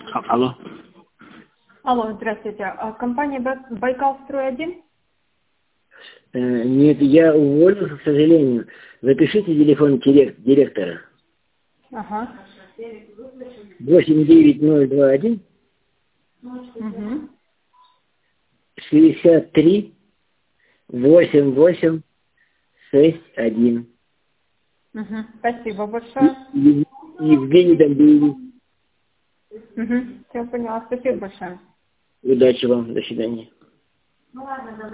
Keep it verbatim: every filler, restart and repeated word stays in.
А- Алло. Алло, здравствуйте. А, Компания Бай- Байкал-Строй один? Э, Нет, я уволился, к сожалению. Запишите телефон дирек- директора. Ага. восемь девять ноль два один Угу. шестьдесят три восемь восемь шесть один. Угу. Спасибо большое. Ев- Евгений Домбиевич. Угу. Все поняла. Спасибо большое. Удачи вам. До свидания.